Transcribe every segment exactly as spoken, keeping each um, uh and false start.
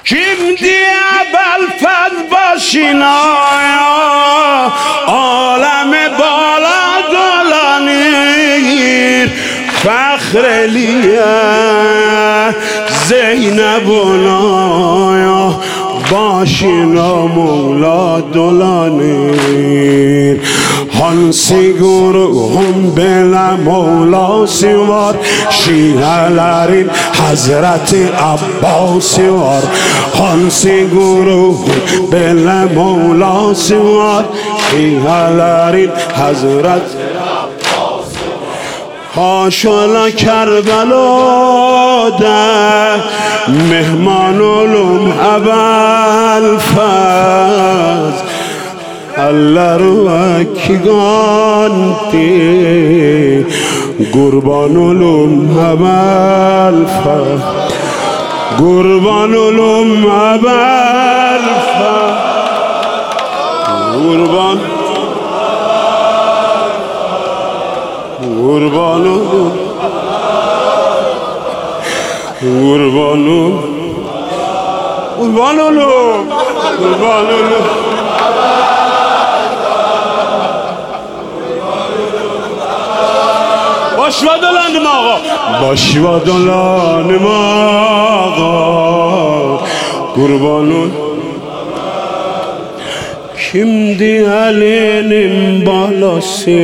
kimdi ابوالفضل باشین عالم بالا دلانیر فخر لیه زینب نایا باشینا مولا دلانیر hansi guruhum bela Mola var, Şialerin Hazreti Abbas var. Hansi guruhum bela Mola var, Şialerin Hazreti Abbas var. Haşala Kerbela'da mehman olum ابوالفضل Allah ruaki ganti kurban olum ابوالفضل kurban olum ابوالفضل kurban kurban olum kurban olum kurban olum kurban olum باش و دلانم آقا باش و دلانم آقا قربانون kimdi elinin balası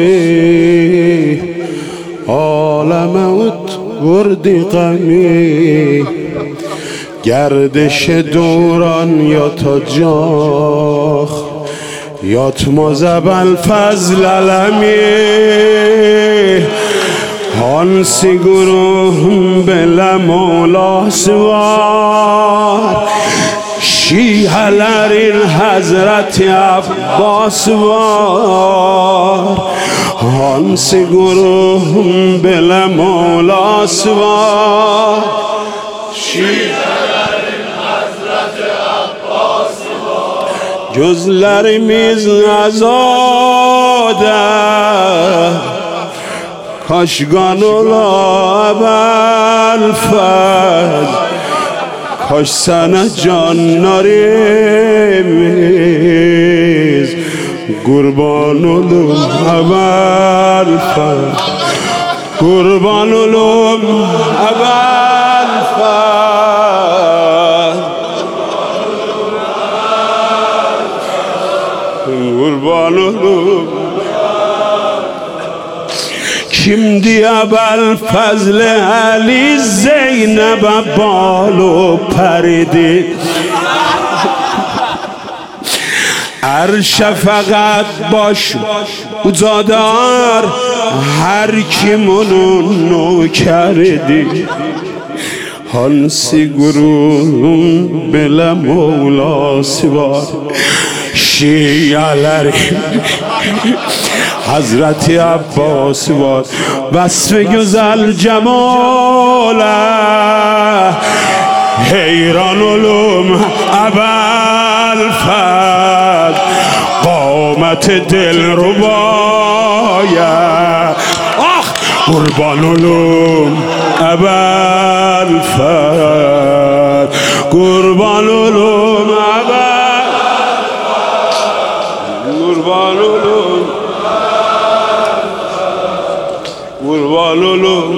aleme ut vurdu gami gerdش دوران yatacak yatmaz ابوالفضل علمی hansi guruhum bela Mola var, Şialerin Hazreti Abbas var. Hansi guruhum bela Mola var, Şialerin Hazreti Abbas var. Gözlerimiz azade kaşgan ola ابوالفضل kaş sana canlarımız kurban olum ابوالفضل kurban olum ابوالفضل kurban olum kimdi ابوالفضل علی زینب بالو پریدی هر شفقت باش زادار هر kimonun nökerdi hansi guruhum bela Mevlası var Şialerin Hazreti Abbas var vasf güzel cemale heyran olum ابوالفضل قامت دلربایه آخ قربان olum ابوالفضل قربان olum ابوالفضل قربان olum kurban olum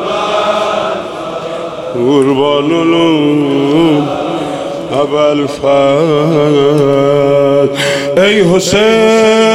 kurban olum ابوالفضل ey Hüseyin